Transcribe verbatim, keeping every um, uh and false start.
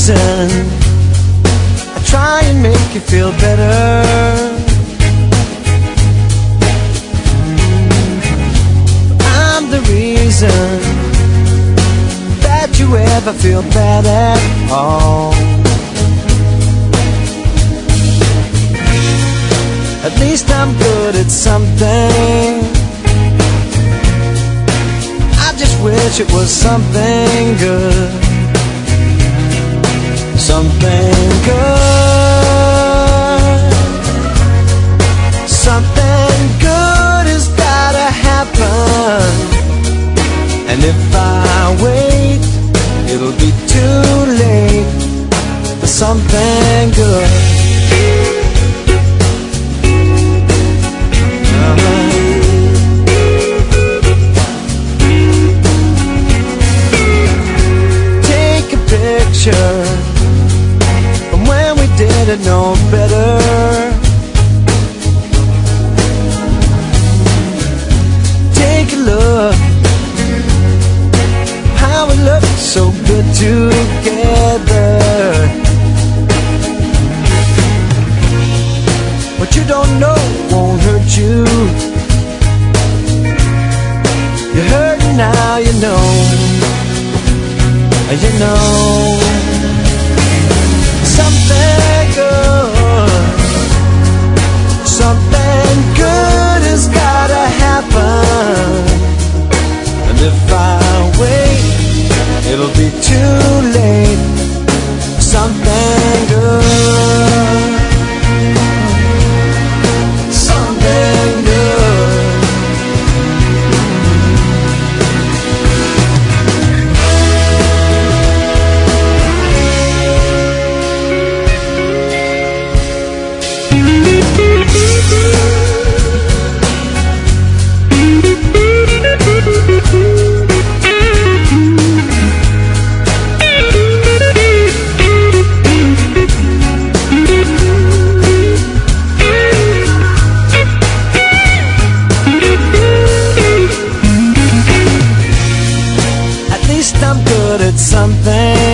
reason I try and make you feel better. I'm the reason that you ever feel bad at all. At least I'm good at something. I just wish it was something good. Something good. Something good has gotta happen. And if I wait, it'll be too late for something good. From when we didn't know better. Take a look, how we look so good together. What you don't know won't hurt you. You're hurting now, you know. You know, something good, something good has gotta happen. And if I wait, it'll be too late. Something good, something good. Something